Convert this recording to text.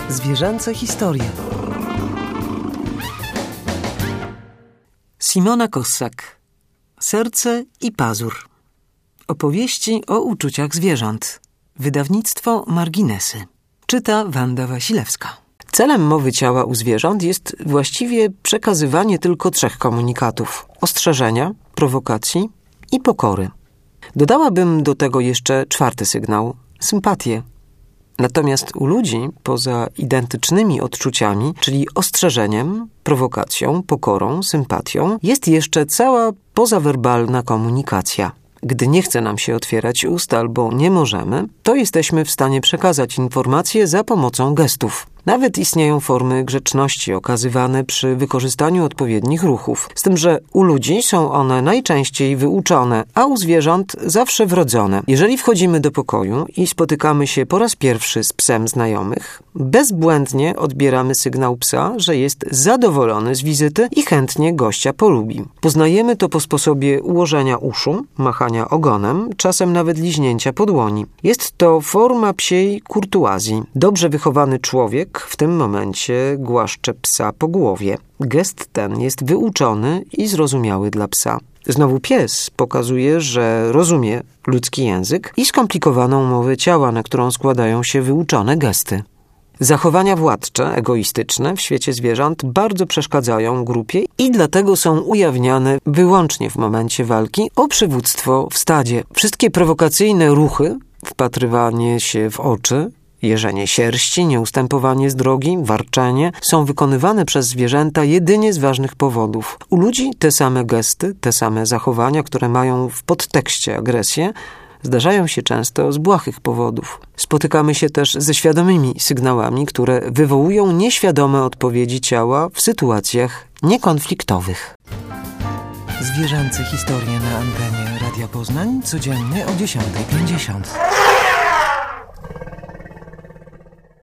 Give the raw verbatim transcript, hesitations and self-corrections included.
Zwierzęce historie. Simona Kossak. Serce i pazur. Opowieści o uczuciach zwierząt. Wydawnictwo Marginesy. Czyta Wanda Wasilewska. Celem mowy ciała u zwierząt jest właściwie przekazywanie tylko trzech komunikatów: ostrzeżenia, prowokacji i pokory. Dodałabym do tego jeszcze czwarty sygnał – sympatię. Natomiast u ludzi, poza identycznymi odczuciami, czyli ostrzeżeniem, prowokacją, pokorą, sympatią, jest jeszcze cała pozawerbalna komunikacja. Gdy nie chce nam się otwierać ust albo nie możemy, to jesteśmy w stanie przekazać informacje za pomocą gestów. Nawet istnieją formy grzeczności okazywane przy wykorzystaniu odpowiednich ruchów. Z tym, że u ludzi są one najczęściej wyuczone, a u zwierząt zawsze wrodzone. Jeżeli wchodzimy do pokoju i spotykamy się po raz pierwszy z psem znajomych, bezbłędnie odbieramy sygnał psa, że jest zadowolony z wizyty i chętnie gościa polubi. Poznajemy to po sposobie ułożenia uszu, machania ogonem, czasem nawet liźnięcia po dłoni. Jest to forma psiej kurtuazji. Dobrze wychowany człowiek w tym momencie głaszcze psa po głowie. Gest ten jest wyuczony i zrozumiały dla psa. Znowu pies pokazuje, że rozumie ludzki język i skomplikowaną mowę ciała, na którą składają się wyuczone gesty. Zachowania władcze, egoistyczne w świecie zwierząt bardzo przeszkadzają grupie i dlatego są ujawniane wyłącznie w momencie walki o przywództwo w stadzie. Wszystkie prowokacyjne ruchy, wpatrywanie się w oczy, jeżenie sierści, nieustępowanie z drogi, warczenie są wykonywane przez zwierzęta jedynie z ważnych powodów. U ludzi te same gesty, te same zachowania, które mają w podtekście agresję, zdarzają się często z błahych powodów. Spotykamy się też ze świadomymi sygnałami, które wywołują nieświadome odpowiedzi ciała w sytuacjach niekonfliktowych. Zwierzęce historie na antenie Radia Poznań codziennie o dziesiąta pięćdziesiąt.